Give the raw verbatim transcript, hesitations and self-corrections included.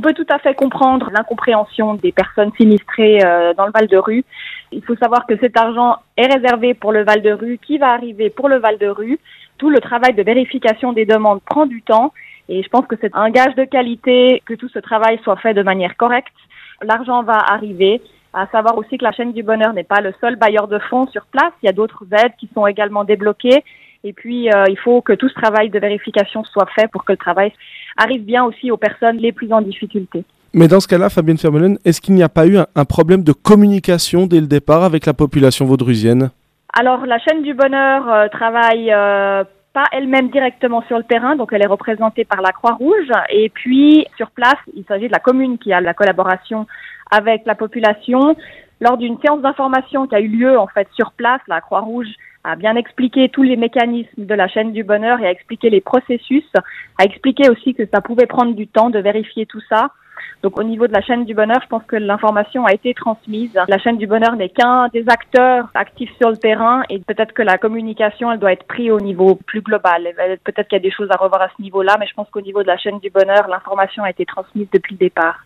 peut tout à fait comprendre l'incompréhension des personnes sinistrées euh, dans le Val-de-Rue. Il faut savoir que cet argent est réservé pour le Val-de-Rue, qui va arriver pour le Val-de-Rue. Tout le travail de vérification des demandes prend du temps et je pense que c'est un gage de qualité que tout ce travail soit fait de manière correcte. L'argent va arriver. À savoir aussi que la chaîne du bonheur n'est pas le seul bailleur de fonds sur place. Il y a d'autres aides qui sont également débloquées. Et puis, euh, il faut que tout ce travail de vérification soit fait pour que le travail arrive bien aussi aux personnes les plus en difficulté. Mais dans ce cas-là, Fabienne Vermeulen, est-ce qu'il n'y a pas eu un, un problème de communication dès le départ avec la population vaudrusienne ? Alors, la chaîne du bonheur euh, travaille euh, pas elle-même directement sur le terrain, donc elle est représentée par la Croix-Rouge. Et puis, sur place, il s'agit de la commune qui a la collaboration avec la population. Lors d'une séance d'information qui a eu lieu en fait sur place, la Croix-Rouge a bien expliqué tous les mécanismes de la chaîne du bonheur et a expliqué les processus, a expliqué aussi que ça pouvait prendre du temps de vérifier tout ça. Donc au niveau de la chaîne du bonheur, je pense que l'information a été transmise. La chaîne du bonheur n'est qu'un des acteurs actifs sur le terrain et peut-être que la communication, elle doit être prise au niveau plus global. Peut-être qu'il y a des choses à revoir à ce niveau-là, mais je pense qu'au niveau de la chaîne du bonheur, l'information a été transmise depuis le départ.